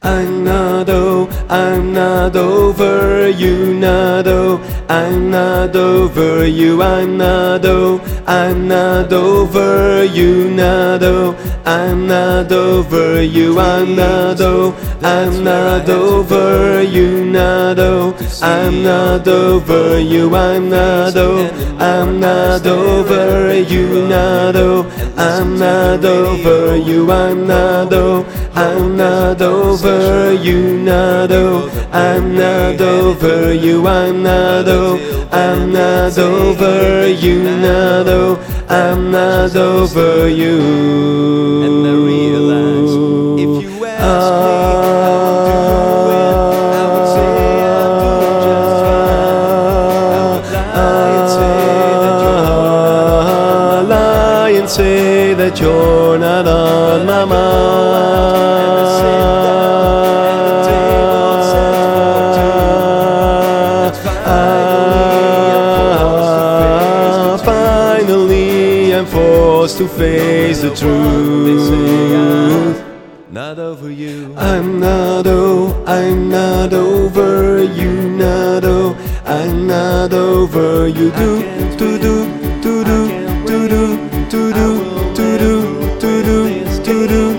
I'm not over you, I'm not over you, I'm not over you, I'm not over you, I'm not over you, I'm not over you, I'm not over you, I'm not over you, I'm not over you, I'm not over you, I'm not over you, I'm not over you. And I realize if you ask me how to do it, I would lie and say that you're not on my mind. Finally, I'm forced to face the truth. Not over you. I'm not over you. I'm not over you. Do do do do do do do do do do do do do do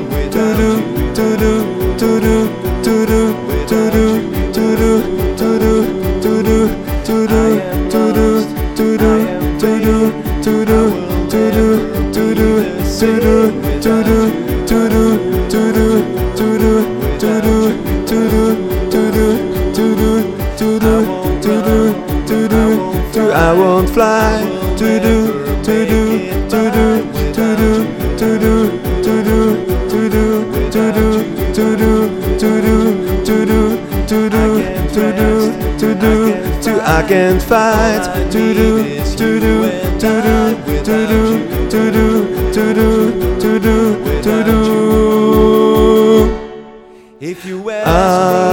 I won't fly to do to do to do to do to do to do to do to do to do to do to do to do to do to do to I can't fight to do to do to do to do to do to do to do to do. If you ask me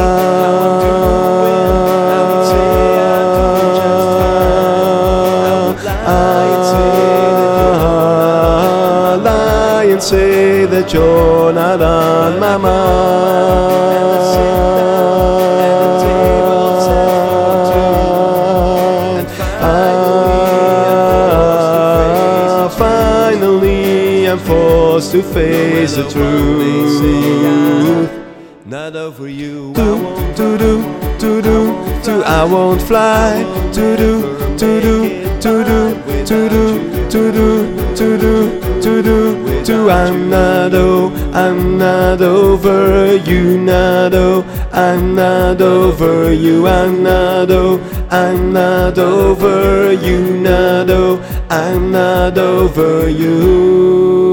say that you're not on my mind. Finally, I'm forced to face the truth. Not over you. I won't fly. I'm not over you, I'm not over you, I'm not over you, I'm not over you.